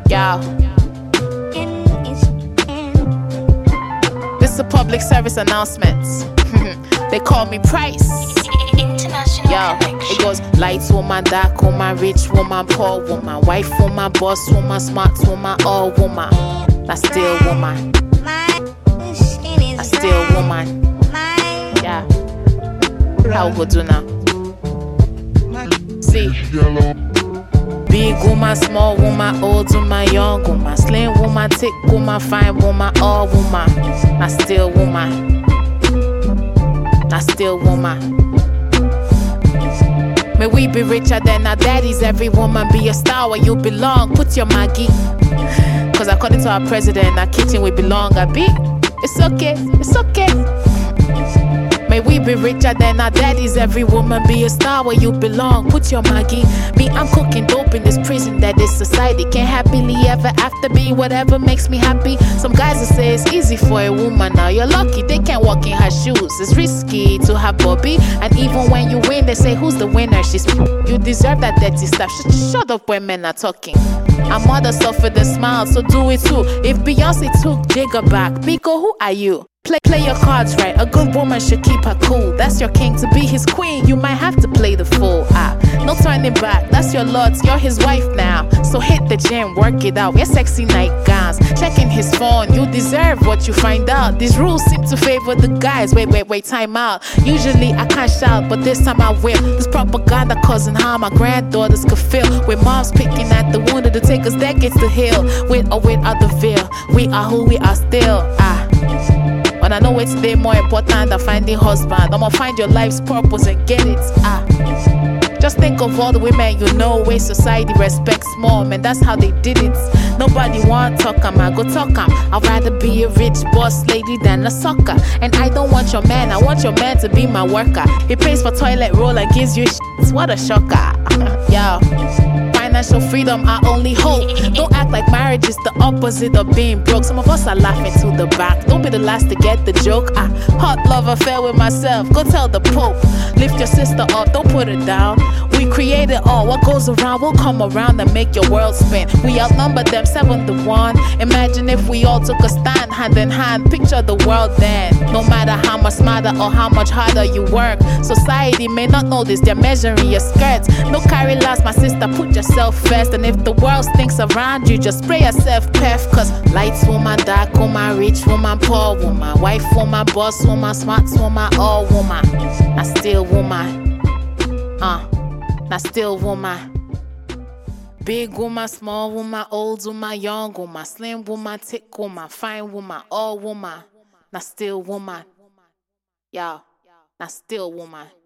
Yo. This is a public service announcement. They call me Price. Yo, it goes light woman, dark woman, rich woman, poor woman, wife woman, boss woman, smart woman, all woman. That's still woman. That's still woman. Yeah. How we do now? See. Big woman, small woman, old woman, young woman, slim woman, thick woman, fine woman, all woman. That's still woman. That's still woman. May we be richer than our daddies. Every woman be a star where you belong. Put your Maggie. Cause according to our president, our kitchen we belong. I be. It's okay, it's okay. May we be richer than our daddies. Every woman be a star where you belong. Put your Maggie. Me, I'm cooking dope in this prison that this society can't happily ever after be whatever makes me happy. Some guys will say it's easy for a woman. Now you're lucky they can't walk in her shoes. It's risky to have Bobby. And even when you win, they say who's the winner? She's you deserve that dirty stuff. Shut up when men are talking. Our mother suffered a smile, so do it too. If Beyonce took Jigga back, Biko, who are you? Play your cards right. A good woman should keep her cool. That's your king. To be his queen, you might have to play the fool. No turning back. That's your lot. You're his wife now. So hit the gym, work it out. Wear sexy nightgowns. Checking his phone. You deserve what you find out. These rules seem to favor the guys. Wait, time out. Usually I can't shout, but this time I will. This propaganda causing harm my granddaughters could feel. With moms picking at the wound to take us decades to heal. With or without the veil, we are who we are still. But I know it's day more important than finding husband. I'ma find your life's purpose and get it. Just think of all the women you know where society respects more, man. That's how they did it. Nobody want talk 'em, I go talk 'em. I'd rather be a rich boss lady than a sucker. And I don't want your man, I want your man to be my worker. He pays for toilet roll and gives you shit. What a shocker. Yo. Financial freedom, our only hope. Don't act like marriage is the opposite of being broke. Some of us are laughing to the back. Don't be the last to get the joke. Hot love affair with myself. Go tell the Pope. Lift your sister up, don't put her down. We create it all. What goes around will come around and make your world spin. We outnumber them 7-1. Imagine if we all took a stand hand in hand. Picture the world then. No matter how much smarter or how much harder you work, society may not notice they're measuring your skirts. No carry last, my sister, put yourself first. And if the world stinks around you, just spray yourself perf. Cause lights woman, dark woman, rich woman, poor woman, wife woman, boss woman, smart woman, all woman. That's still woman. That's still woman. Big woman, small woman, old woman, young woman, slim woman, thick woman, fine woman, all woman. That's still woman. Y'all, that's still woman.